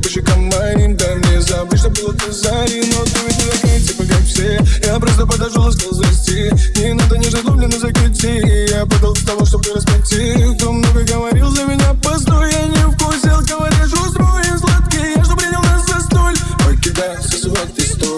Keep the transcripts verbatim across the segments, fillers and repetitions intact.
по щекам моим. Дай мне забыть, что было до зари. Но ты ведь не такая, типа как все. Я просто подошел и сказал здрасте. Не надо нежно дублено закрути. Я подал с того, чтобы распойти. Кто много говорил за меня, постой. Я не вкусил, говоришь, устрой и сладкий. Я что принял нас за столь. Покидай со свой ты стол.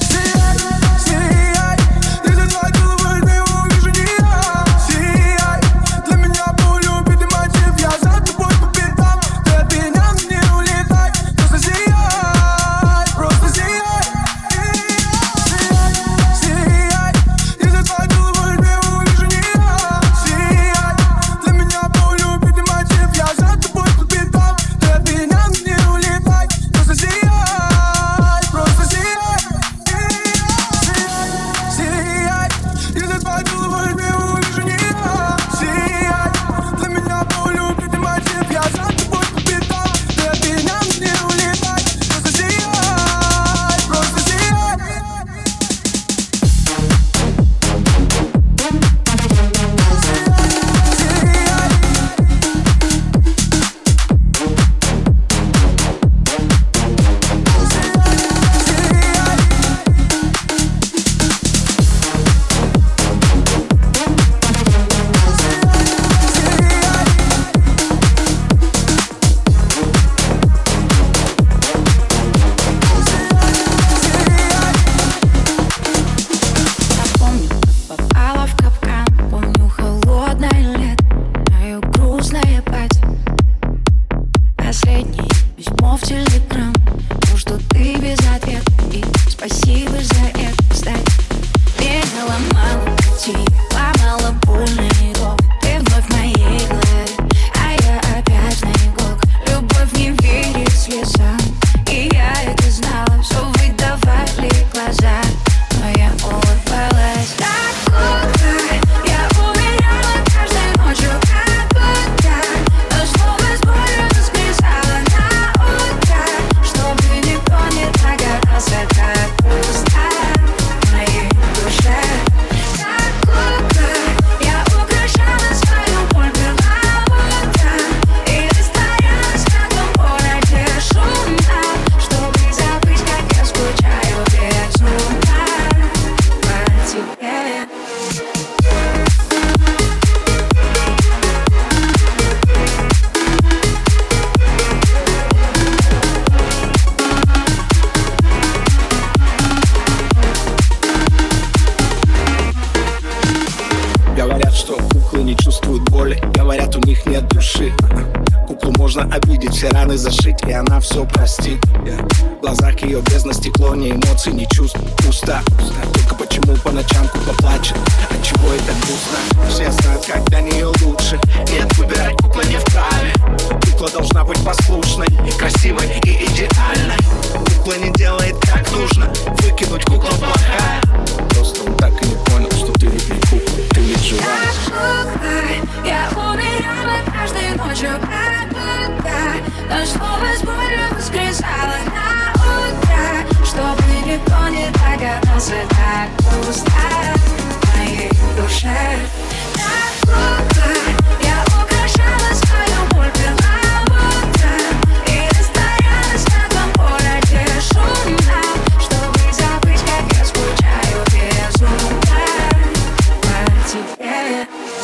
Все раны зашить, и она все простит. В глазах ее бездна, стекло, ни эмоций, ни чувств. Пусто, только почему по ночам кукла плачет? Отчего это грустно? Все знают, как для нее лучше. Нет, выбирать кукла не вправе. Кукла должна быть послушной, красивой и идеальной. Кукла не делает как нужно. Выкинуть кукла плохая. Просто он так и не понял, что ты ведь не кукла, ты ведь живая. Я умирала каждой ночью от утра, но снова с болью воскресала на утро, чтобы никто не догадался, так пусто в моей душе. Так плохо, я украшала свою боль перламутром и растворялась на том городе шумно, чтобы забыть, как я скучаю безумно по тебе.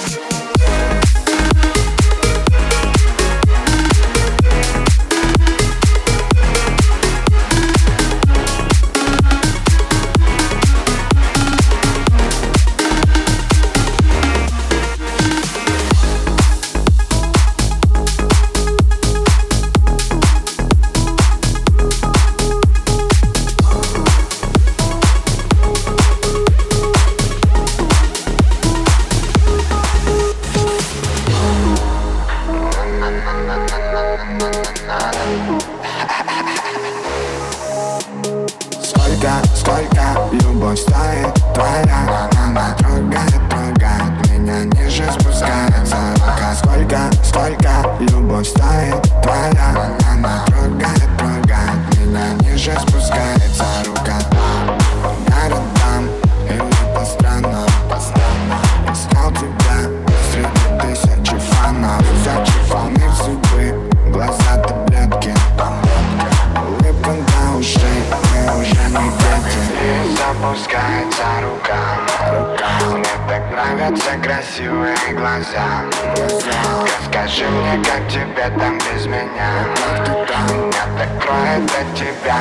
Сколько, сколько любовь стоит твоя? Она трогает, трогает меня, ниже спускается рука. Сколько, сколько любовь стоит твоя? Она трогает, трогает меня, ниже спускается рука. Я рядом, или по странам, искал тебя среди тысячи фанов. Взять волны судьбы, глаза таблетки. красивые глаза. Расскажи мне, как тебе там без меня. Меня так кроет от тебя.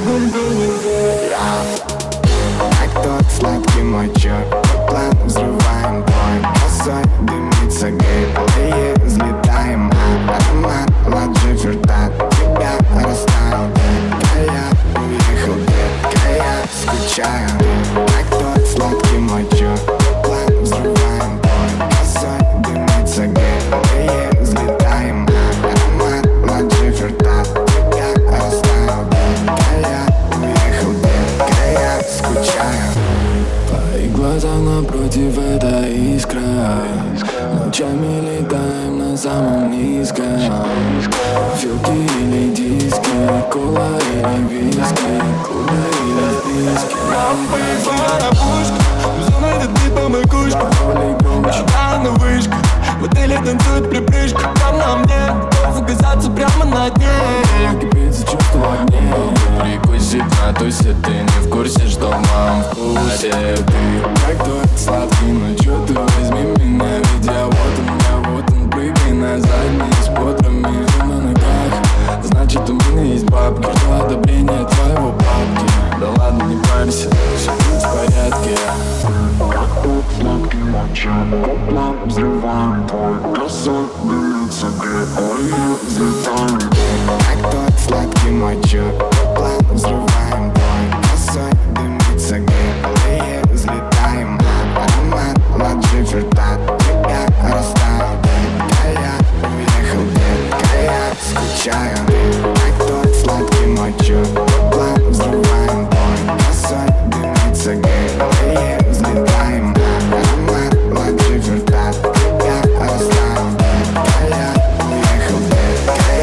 Как тот сладкий мой черт, план взрываем бой. Косой дымится гейп, и взлетаем. Аромат ладжи ферта, тебя растаял. Детка, я уехал, детка, я скучаю. Как тот сладкий мой черт, план взрываем бой. Косой дымится гейп, и взлетаем. Аромат ладжи ферта, тебя растаял. Детка, я уехал, детка, я скучаю. Твои глаза напротив, это искра. Ночами летаем на самом низком. Филки или диски, кола или виски, клубы или списки. Лампы и фара пушка, зона идет бит по макушке. Давай на вышку, в отеле танцует припрыжку. Там на мне, готов оказаться прямо на дне. Кипится чувство в огне. Прикусить на тусе, ты не в курсе, что в моем вкусе. Ты как тот сладкий, но чё ты возьми меня. Ведь я вот он, я вот он, прыгай на задние с потрами на ногах. Значит, у меня есть бабки, жду одобрения твоего папки. Да ладно, не парься, всё будет в порядке. Как тот сладкий моча, план взрываем твой. Косой дымится гриб, и взлетаем. Как тот сладкий моча, план взрываем твой. Косой дымится гриб, и взлетаем. Аромат ладжи ферта, тебя растаял. Детка, я уехал, детка, я скучаю. Как тот сладкий моча, план взрываем твой. Косой дымится гриб, и взлетаем. Аромат ладжи ферта, тебя растаял. Детка, я уехал, детка,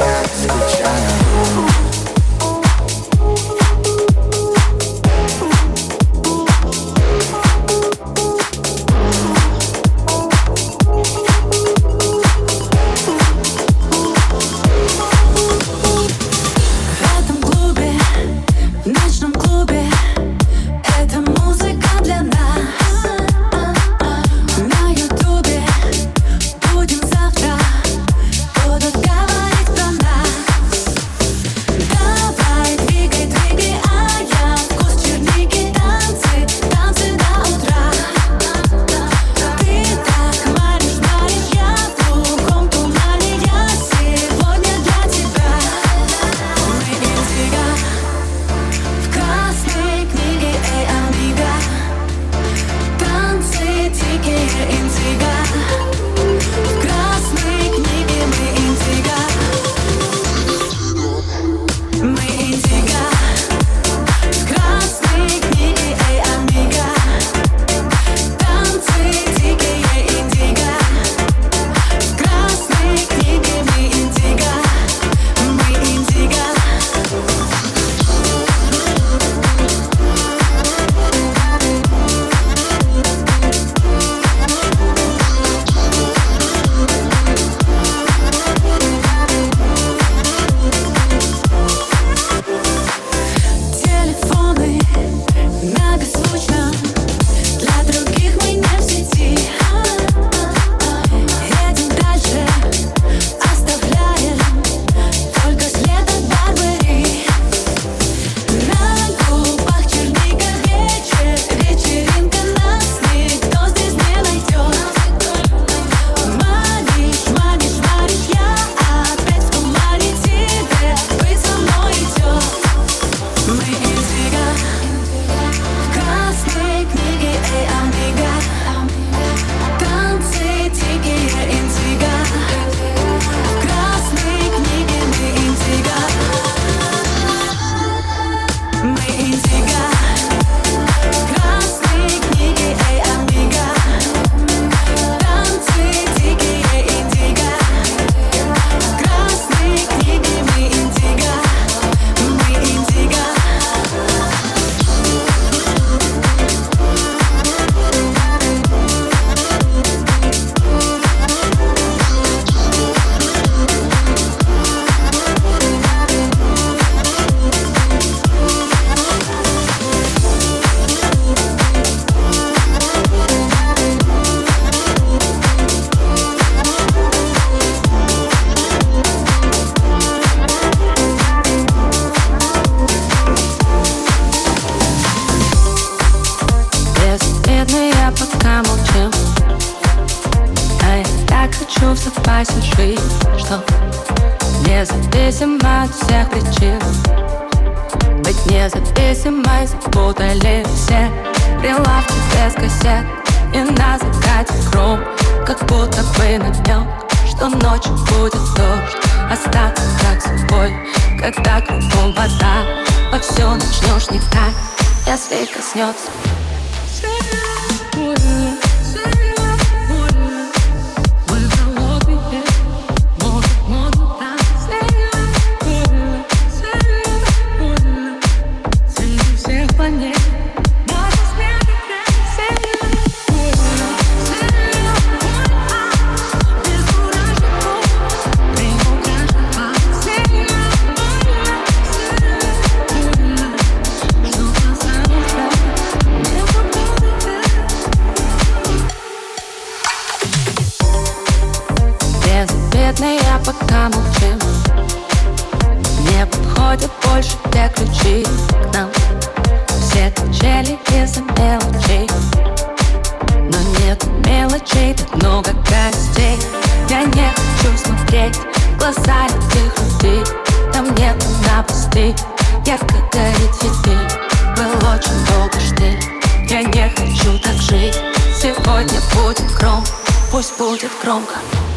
оставайся жить, что независимо от всех причин. Быть независимой запутали все прилавки без кассет. И на закате круг, как будто бы намек, что ночью будет дождь. Остаться как собой, когда кругом вода. Вовсю начнешь не так, если коснется. Я пока молчим. Не подходят больше те ключи к нам. Все качели из-за мелочей. Но нет мелочей, так много гостей. Я не хочу смотреть в глаза этих людей. Там нет новостей, ярко горит фитиль. Был очень долго штиль. Я не хочу так жить. Сегодня будет гром, пусть будет громко.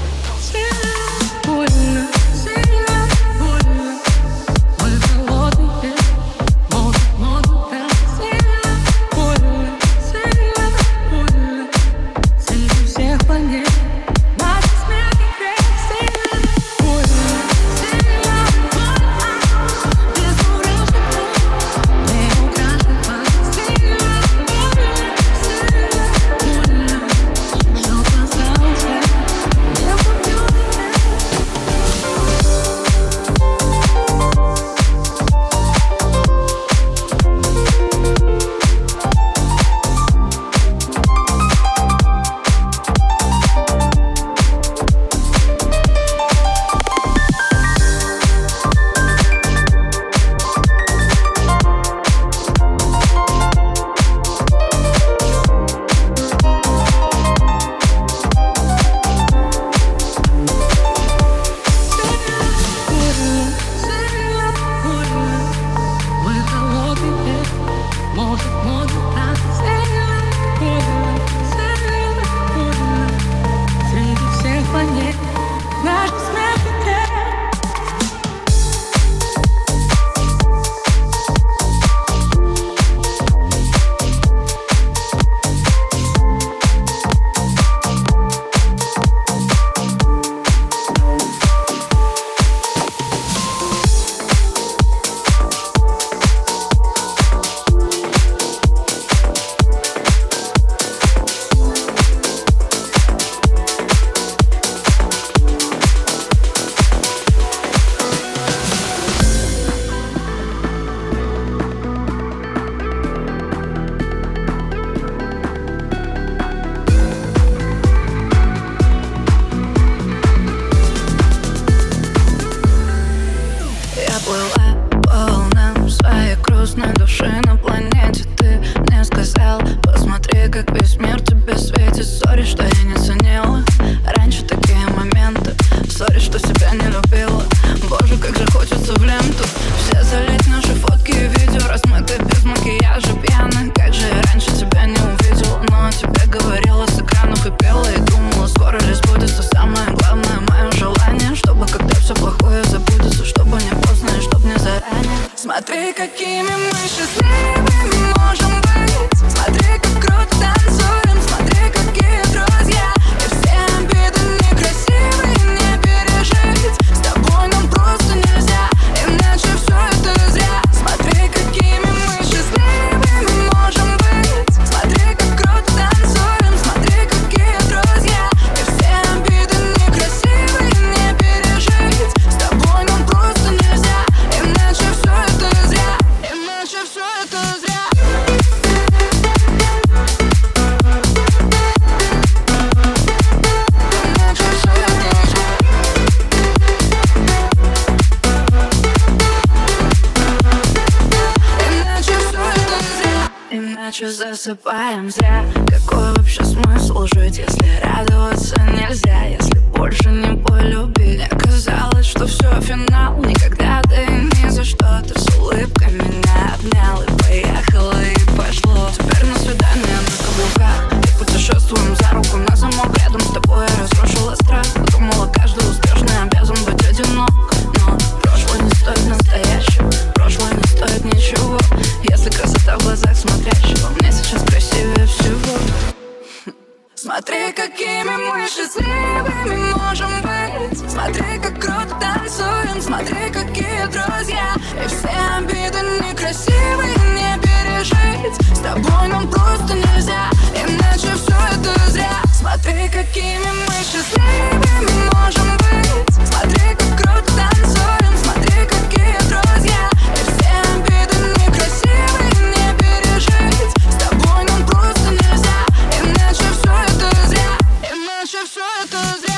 Больно, сильно больно. Мы голодные, может, может, да. Сильно больно, сильно больно. Среди всех планет наши смерти грех. Сильно больно, сильно больно. Без мурашек не украшет вас. Сильно больно, сильно больно. Что остался, не побьет. Смотри, какими мы счастливыми можем быть. Смотри, как круто танцуем. Смотри, какие друзья. И все обиды некрасивые не пережить. С тобой нам просто нельзя, иначе все это зря. Смотри, какими мы счастливыми можем быть. Смотри, как круто танцуем. Смотри, какие друзья. И все обиды некрасивые не пережить. С тобой нам просто нельзя, иначе все это зря. Иначе все это зря. Иначе все это зря. Иначе все это зря. Иначе засыпаем зря. Какой вообще смысл жить, если радоваться нельзя? Если больше не полюбить. Мне казалось, что все, финал. Никогда ты ни за что. Ты с улыбкой меня обнял. И поехало, и пошло. Теперь на свидание на каблуках. И путешествуем за руку на замок. Рядом с тобой я разрушила страх. Думала, каждый успешный обязан быть одинок. Но прошлое не стоит настоящего. Прошлое не стоит ничего, если красота в глазах смотрящего. Мне сейчас красивее всего. Смотри, какими мы счастливыми можем быть. Смотри, как круто танцуем. Смотри, какие друзья. И все обиды некрасивые не пережить. С тобой нам просто нельзя, иначе все это зря. Смотри, какими мы счастливыми можем быть. Смотри, как круто танцуем. Смотри, какие друзья. И все обиды некрасивые не пережить. С тобой нам просто нельзя, иначе все это зря. Иначе все это зря.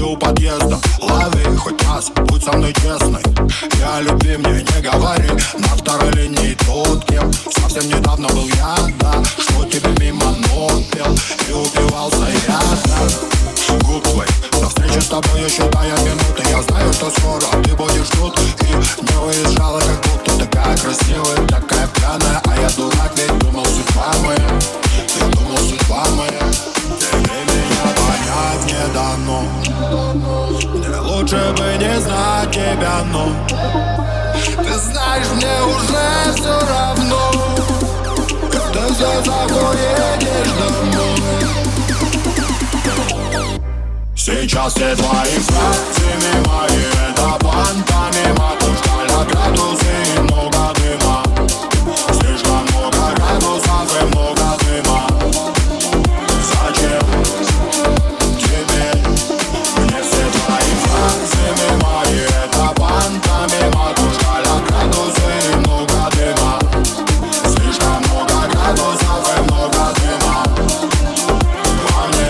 у подъезда. Лови хоть раз, будь со мной честной. Я люби, мне не говори. На второй линии тот, кем совсем недавно был я, да. Что тебе мимо ног пел и упивался я, да. Губ твой, до встречи с тобой я считаю минуты. Я знаю, что скоро ты будешь тут. И не уезжала, как будто такая красивая, такая пьяная. А я дурак, ведь думал, судьба моя. Я думал, судьба моя. Тебе меня понять не дано. Мне лучше бы не знать тебя, но ты знаешь, мне уже все равно. Когда все заходишь домой. Сейчас все твои фразы мимо, и это пантомима. Пускай градусы и много дыма. Слишком много градусов и много дыма. Зачем тебе мне все твои фразы мимо, и это пантомима. Пускай градусы и много дыма. Слишком много градусов и много дыма. Во мне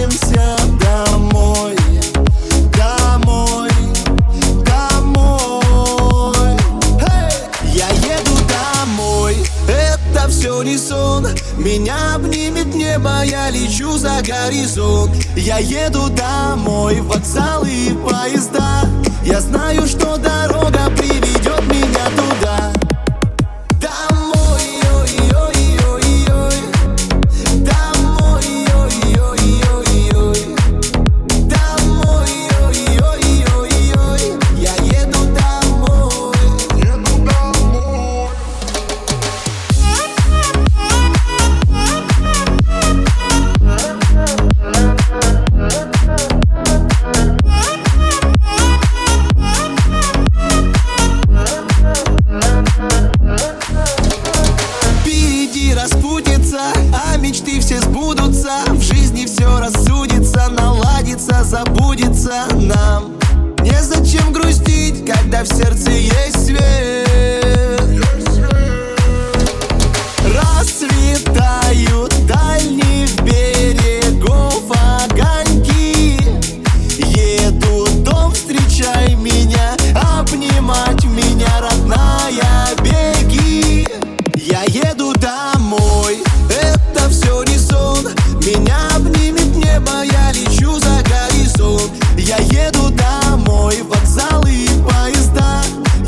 отправимся домой. Домой, домой. Hey! Я еду домой, это все не сон. Меня обнимет небо, я лечу за горизонт. Я еду домой, вокзалы и поезда. Я знаю, что дорога приведет меня туда. Домой, ой-ой-ой-ой. Домой, ой-ой-ой-ой. Домой, ой-ой-ой-ой. Я еду домой. Еду домой. Впереди распутится, а мечты все сбудутся. В жизни все рассудится, наладится, забудется нам. Незачем грустить, когда в сердце есть свет. Расцветают дальних берегов огоньки. Еду в дом, встречай меня, обнимать меня, родная, беги. Я еду домой, это все не сон. Меня обнимет небо, я лечу за горизонт. Я еду домой, вокзалы и поезда.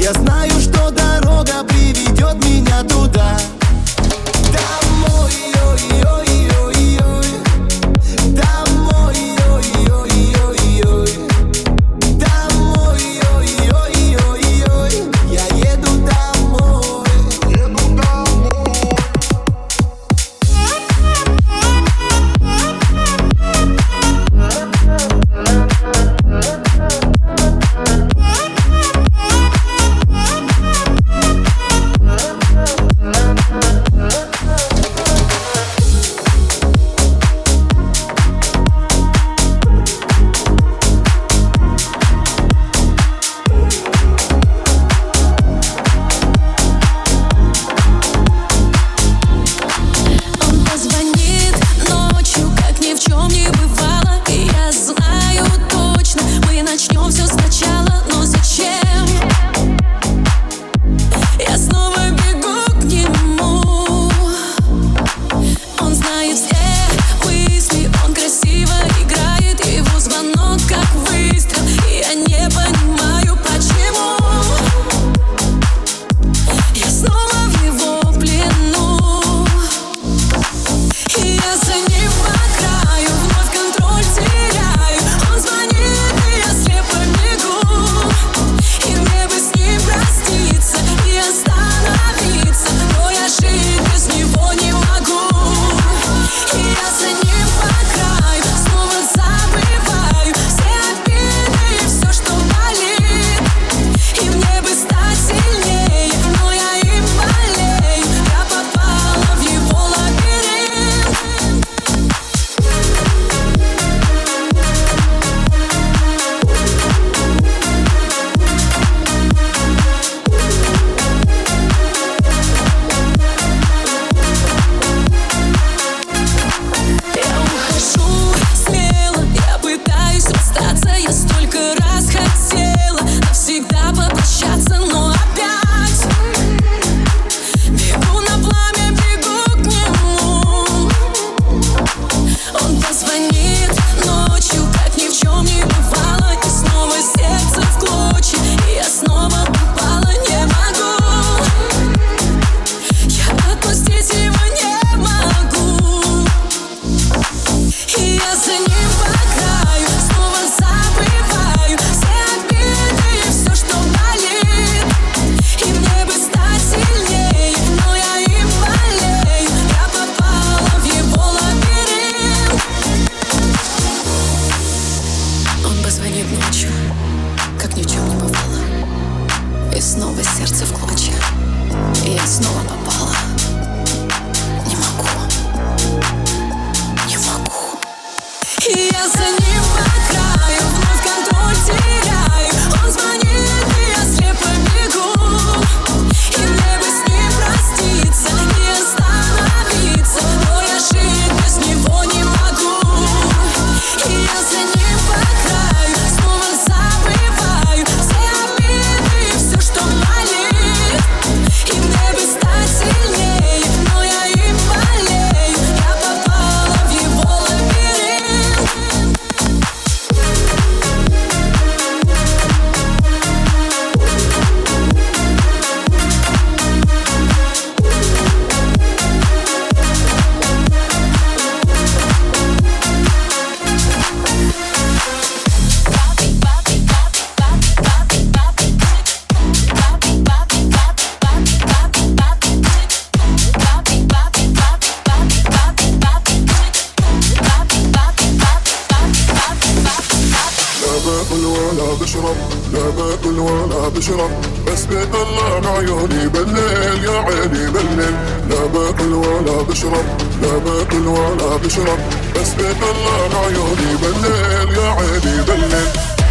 باكل ولا بشرب لا باكل ولا بشرب بس بطلع عيوني بالليل يا عيني بالليل لا باكل ولا بشرب لا باكل ولا بشرب بس بطلع عيوني بالليل يا عيني بالليل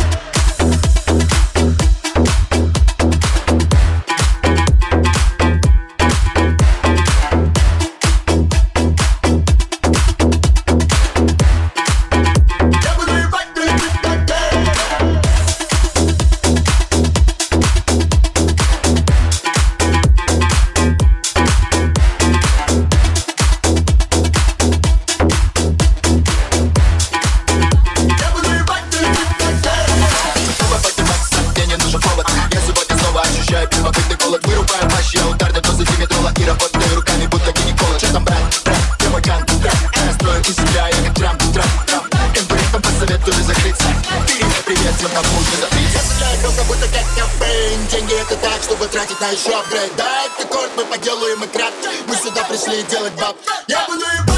Деньги это так, чтобы тратить на еще апгрейд. Да, это корт, мы поделаем и крат. Мы сюда пришли делать баб. Я буду ебать.